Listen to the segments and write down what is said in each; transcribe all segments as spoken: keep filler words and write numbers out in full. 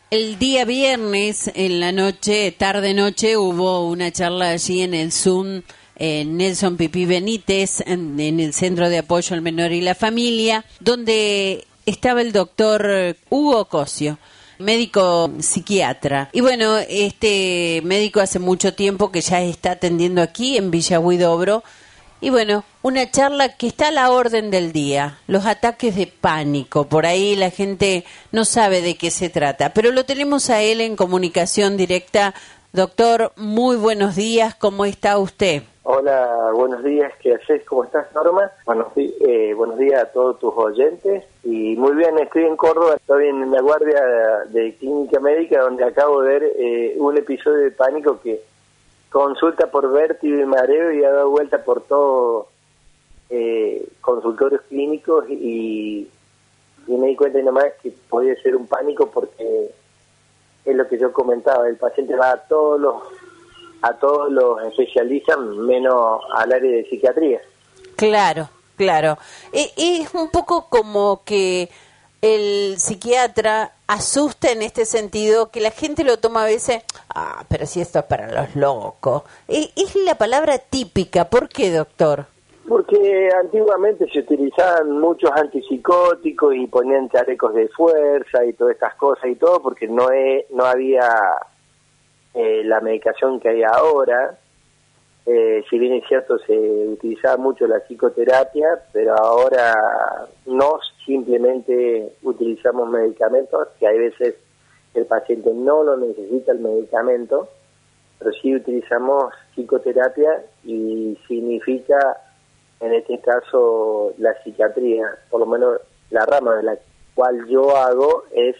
El día viernes, en la noche, tarde-noche, hubo una charla allí en el Zoom, eh, Nelson Pipí Benítez, en, en el Centro de Apoyo al Menor y la Familia, donde estaba el doctor Hugo Cosio, médico psiquiatra. Y bueno, este médico hace mucho tiempo que ya está atendiendo aquí en Villa Huidobro. Y bueno, una charla que está a la orden del día, los ataques de pánico. Por ahí la gente no sabe de qué se trata, pero lo tenemos a él en comunicación directa. Doctor, muy buenos días, ¿cómo está usted? Hola, buenos días, ¿qué haces? ¿Cómo estás, Norma? Buenos, eh, buenos días a todos tus oyentes. Y muy bien, estoy en Córdoba, estoy en la guardia de clínica médica, donde acabo de ver eh, un episodio de pánico que consulta por vértigo y mareo y ha dado vuelta por todos eh, consultorios clínicos y, y me di cuenta nomás que podía ser un pánico porque es lo que yo comentaba, el paciente va a todos los a todos los especialistas menos al área de psiquiatría. Claro, claro. E- es un poco como que el psiquiatra asusta en este sentido, que la gente lo toma a veces, ah, pero si esto es para los locos. E- es la palabra típica. ¿Por qué, doctor? Porque antiguamente se utilizaban muchos antipsicóticos y ponían chalecos de fuerza y todas estas cosas y todo, porque no, es, no había eh, la medicación que hay ahora. Eh, si bien es cierto, se utilizaba mucho la psicoterapia, pero ahora no simplemente utilizamos medicamentos, que hay veces el paciente no lo necesita el medicamento, pero sí utilizamos psicoterapia y significa, en este caso, la psiquiatría, por lo menos la rama de la cual yo hago es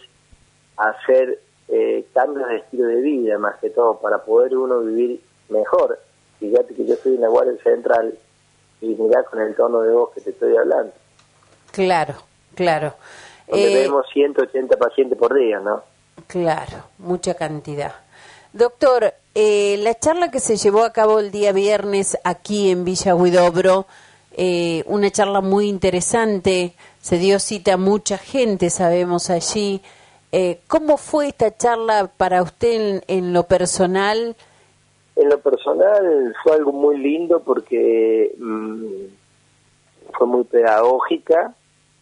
hacer eh, cambios de estilo de vida, más que todo, para poder uno vivir mejor. Fíjate que yo estoy en la Guardia Central y mirá con el tono de voz que te estoy hablando. Claro, claro. Donde Eh, vemos ciento ochenta pacientes por día, ¿no? Claro, mucha cantidad. Doctor, eh, la charla que se llevó a cabo el día viernes aquí en Villa Huidobro, eh, una charla muy interesante, se dio cita a mucha gente, sabemos allí. Eh, ¿Cómo fue esta charla para usted en, en lo personal? En lo personal fue algo muy lindo porque mmm, fue muy pedagógica,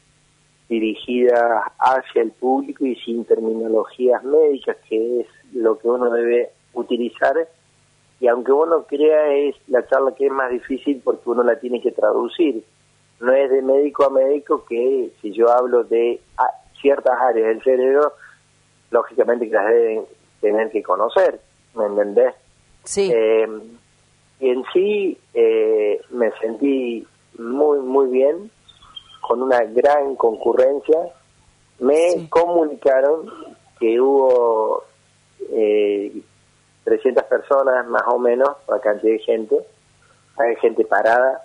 dirigida hacia el público y sin terminologías médicas, que es lo que uno debe utilizar. Y aunque uno crea, es la charla que es más difícil porque uno la tiene que traducir. No es de médico a médico, que si yo hablo de ciertas áreas del cerebro, lógicamente que las deben tener que conocer, ¿me entendés? Sí. Eh, y en sí eh, me sentí muy, muy bien, con una gran concurrencia. Me sí. comunicaron que hubo eh, trescientas personas más o menos, la cantidad de gente, hay gente parada,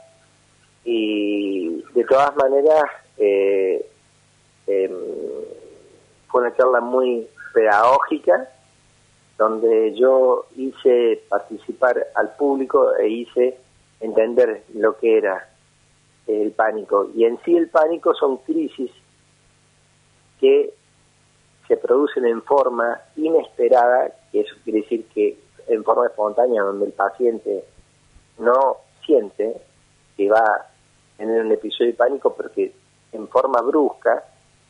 y de todas maneras eh, eh, fue una charla muy pedagógica, donde yo hice participar al público e hice entender lo que era el pánico. Y en sí el pánico son crisis que se producen en forma inesperada, que eso quiere decir que en forma espontánea, donde el paciente no siente que va a tener un episodio de pánico, porque en forma brusca,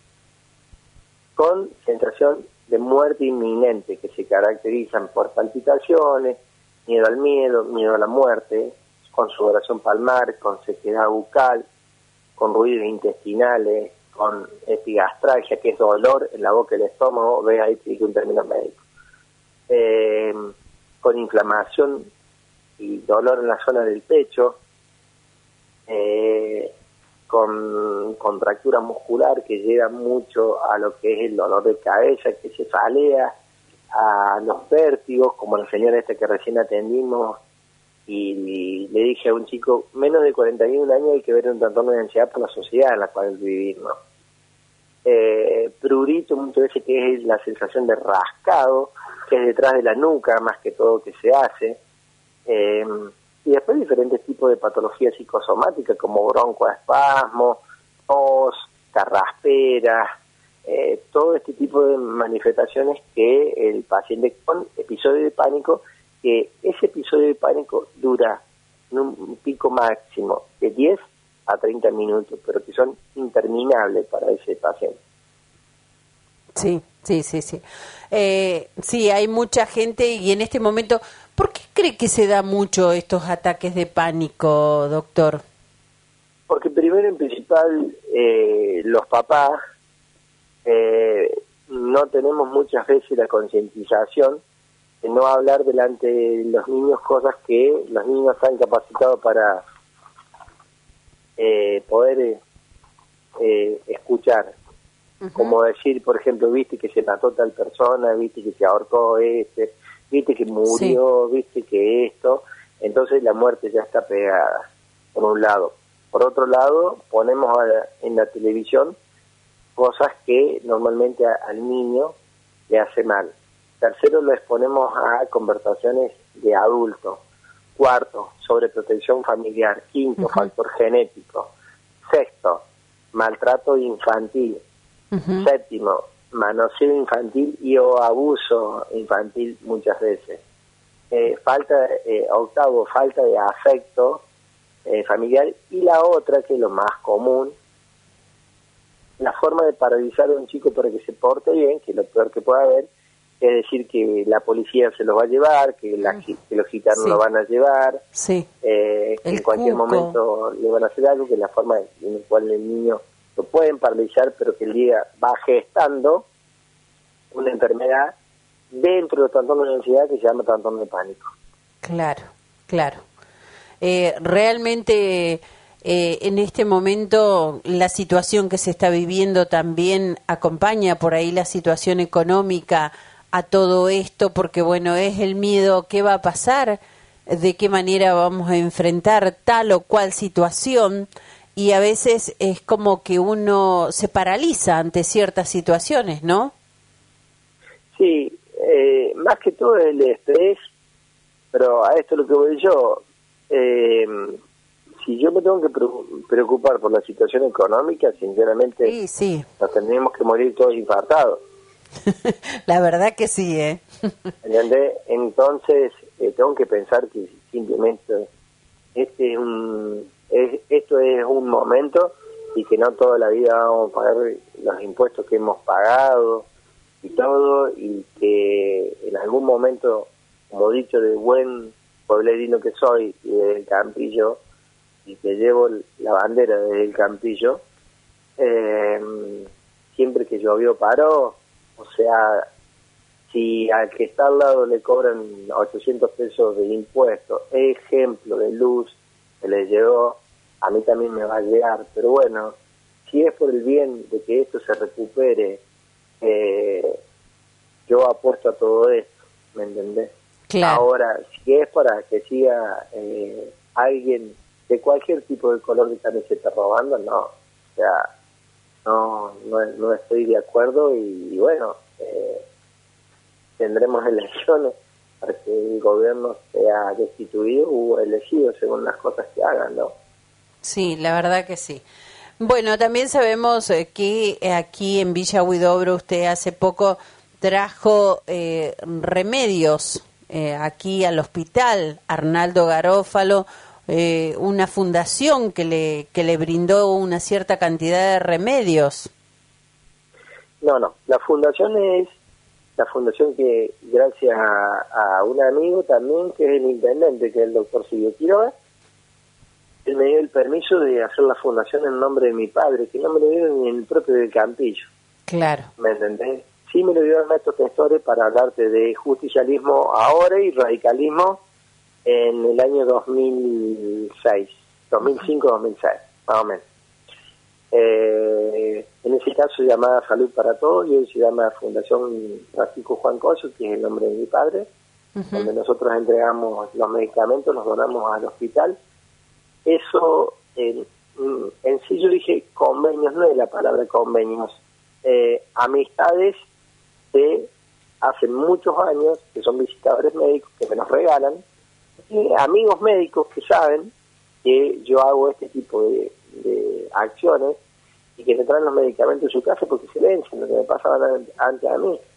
con sensación de muerte inminente, que se caracterizan por palpitaciones, miedo al miedo, miedo a la muerte, con sudoración palmar, con sequedad bucal, con ruidos intestinales, con epigastralgia, que es dolor en la boca y el estómago, ve ahí que un término médico, eh, con inflamación y dolor en la zona del pecho, eh, con contractura muscular que llega mucho a lo que es el dolor de cabeza, que se cefalea, a los vértigos, como la señora esta que recién atendimos, y, y le dije a un chico, menos de cuarenta y un años hay que ver un trastorno de ansiedad por la sociedad en la cual vivimos. Eh, prurito muchas veces, que es la sensación de rascado, que es detrás de la nuca más que todo que se hace, eh, y después diferentes tipos de patologías psicosomáticas como broncoespasmo, tos, carraspera, eh, todo este tipo de manifestaciones que el paciente con episodio de pánico, que ese episodio de pánico dura en un pico máximo de diez a treinta minutos, pero que son interminables para ese paciente. Sí, sí, sí, sí. Eh, sí, hay mucha gente y en este momento, ¿por qué cree que se da mucho estos ataques de pánico, doctor? Porque primero en principal, eh, los papás eh, no tenemos muchas veces la concientización de no hablar delante de los niños cosas que los niños están capacitados para eh, poder eh, escuchar. Uh-huh. Como decir, por ejemplo, viste que se mató tal persona, viste que se ahorcó este, viste que murió, sí. Viste que esto. Entonces la muerte ya está pegada, por un lado. Por otro lado, ponemos a la, en la televisión cosas que normalmente a, al niño le hace mal. Tercero, lo exponemos a conversaciones de adultos. Cuarto, sobreprotección familiar. Quinto, uh-huh. factor genético. Sexto, maltrato infantil. Uh-huh. Séptimo, manoseo infantil y o abuso infantil muchas veces. Eh, falta, eh, octavo, falta de afecto Eh, familiar, y la otra, que es lo más común, la forma de paralizar a un chico para que se porte bien, que es lo peor que puede haber, es decir, que la policía se lo va a llevar, que, la, que los gitanos sí. lo van a llevar, sí. eh, que en cualquier cuco. momento le van a hacer algo, que es la forma en la cual el niño lo pueden paralizar, pero que el día va gestando una enfermedad dentro de trastorno de ansiedad que se llama trastorno de pánico. Claro, claro. Eh, realmente eh, en este momento la situación que se está viviendo también acompaña por ahí la situación económica a todo esto, porque bueno, es el miedo, ¿qué va a pasar? ¿De qué manera vamos a enfrentar tal o cual situación? Y a veces es como que uno se paraliza ante ciertas situaciones, ¿no? Sí, eh, más que todo el estrés, pero a esto es lo que voy yo. Eh, si yo me tengo que preocupar por la situación económica, sinceramente sí, sí. nos tendríamos que morir todos infartados. La verdad que sí, ¿eh? ¿Entendés? Entonces eh, tengo que pensar que simplemente este es un es, esto es un momento y que no toda la vida vamos a pagar los impuestos que hemos pagado y todo, y que en algún momento, como dicho, de buen pueblerino que soy y del Campillo, y que llevo la bandera desde el Campillo, eh, siempre que llovió paró. O sea, si al que está al lado le cobran ochocientos pesos de impuestos, ejemplo de luz que le llegó, a mí también me va a llegar. Pero bueno, si es por el bien de que esto se recupere, eh, yo apuesto a todo esto, ¿me entendés? Claro. Ahora, si es para que siga eh, alguien de cualquier tipo de color de camiseta robando, no. O sea, no no, no estoy de acuerdo, y, y bueno, eh, tendremos elecciones para que el gobierno sea destituido o elegido según las cosas que hagan, ¿no? Sí, la verdad que sí. Bueno, también sabemos eh, que aquí en Villa Huidobro usted hace poco trajo eh, remedios Eh, aquí al hospital Arnaldo Garófalo, eh, una fundación que le que le brindó una cierta cantidad de remedios. No, no, la fundación es la fundación que, gracias a, a un amigo también, que es el intendente, que es el doctor Silvio Quiroga, él me dio el permiso de hacer la fundación en nombre de mi padre, que no me lo dio ni el propio del Campillo. Claro. ¿Me entendés? Sí me lo dio Ernesto Testore para hablarte de justicialismo ahora y radicalismo en el año dos mil seis, dos mil cinco dos mil seis, más o menos. Eh, en ese caso se llamaba Salud para Todos, y hoy se llama Fundación Francisco Juan Coso, que es el nombre de mi padre, uh-huh. donde nosotros entregamos los medicamentos, los donamos al hospital. Eso, en, en sí yo dije convenios, no es la palabra convenios, eh, amistades de hace muchos años, que son visitadores médicos que me los regalan, y amigos médicos que saben que yo hago este tipo de, de acciones, y y que se traen los medicamentos en su casa porque se vencen, lo que me pasaba antes a mí.